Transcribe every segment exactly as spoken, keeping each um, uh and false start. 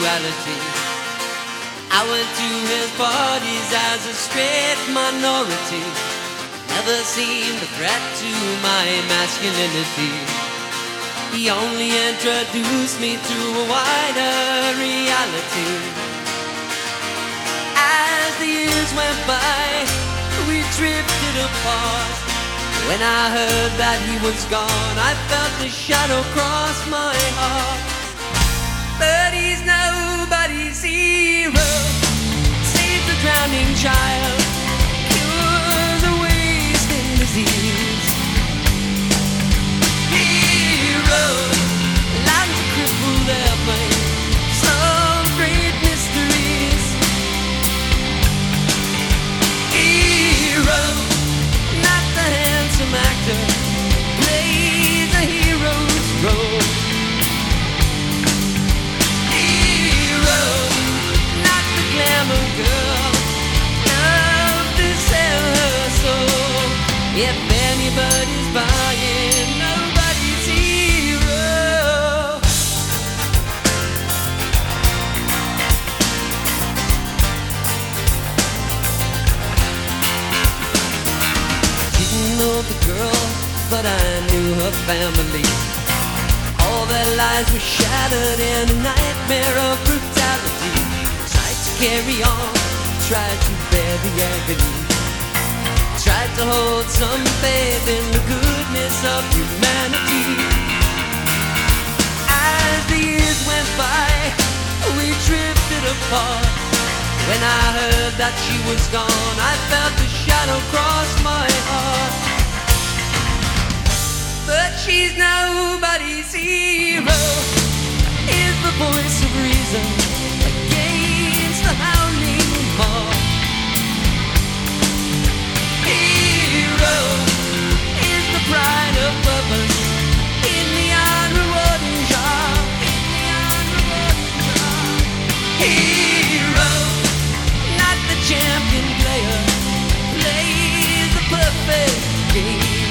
duality. I went to his parties as a straight minority, never seemed a threat to my masculinity. He only introduced me to a wider reality. As the years went by, we drifted apart. When I heard that he was gone, I felt the shadow cross my heart. But he's nobody's hero, saves the drowning child, cures a wasting disease. Hero, lands a crippled airplane, solves great mysteries. Hero, not the handsome actor, plays a hero's role. Hero, not the glamour girl, loves to sell her soul. If anybody's buying, nobody's hero. Didn't know the girl, but I knew her family. All their lives were shattered in a nightmare of brutality. Tried to carry on, tried to bear the agony, tried to hold some faith in the goodness of humanity. As the years went by, we drifted apart. When I heard that she was gone, I felt the shadow cross my heart. But she's nobody's hero, is the voice of reason against the howling mob. Hero is the pride of purpose in the unrewarding job. In the unrewarding job. Hero, not the champion player, plays the perfect game.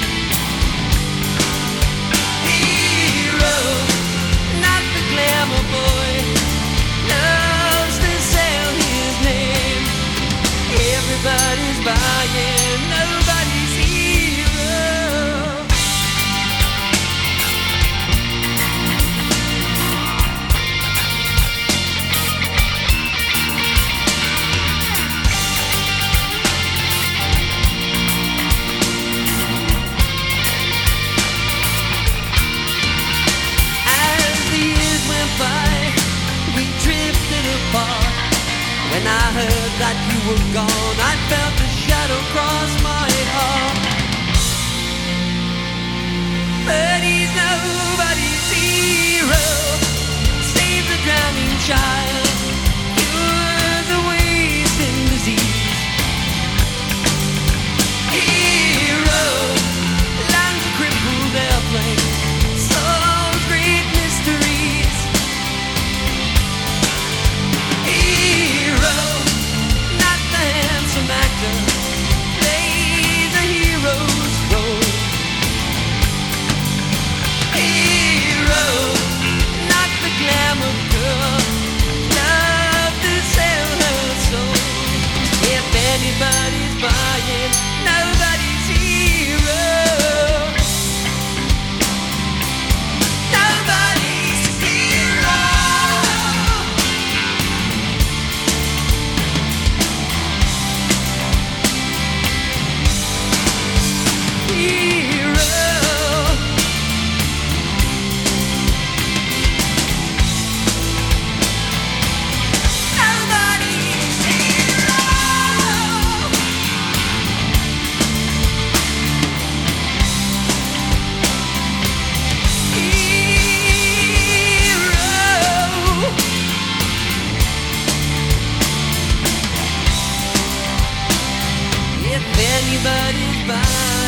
Hero, not the glamour boy, loves to sell his name. Everybody's buying, nobody's hero. As the years went by, we drifted apart. When I heard that you were gone, I felt the shadow cross my heart. But he's nobody's hero, saves a drowning child, cures a wasting disease. Hero, lands a crippled airplane, solves great mysteries. Hero, not the handsome actor, plays a hero's role. Hero, not the glamour girl, loves to sell her soul. If anybody's buying, nobody's hero. Nobody's hero. Hero. Nobody's hero. Hero. If anybody's buying,